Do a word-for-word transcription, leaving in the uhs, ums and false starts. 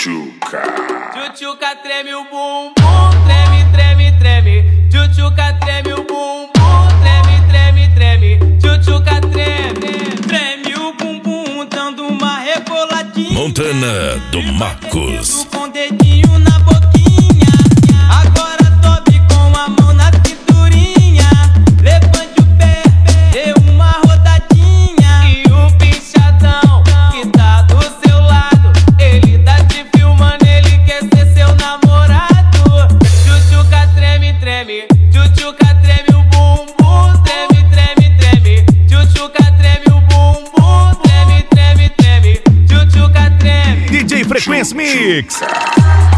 Tchutchuca. Tchutchuca treme o bumbum, treme, treme, treme. Tchutchuca treme o bumbum, treme, treme, treme. Tchutchuca treme, treme o bumbum, dando uma reboladinha. Montana do Marcos. Com o dedinho na boquinha. Agora sobe com a mão na cinturinha. Levante o pé, dê uma rodadinha. E o pinchadão que tá do seu lado, ele tá te filmando, ele quer ser seu namorado. Tchutchuca treme, treme. Tchutchuca treme o bumbum, treme, treme, treme. Tchutchuca treme o bumbum, treme, treme, treme. Tchutchuca treme. D J Frequência Mix.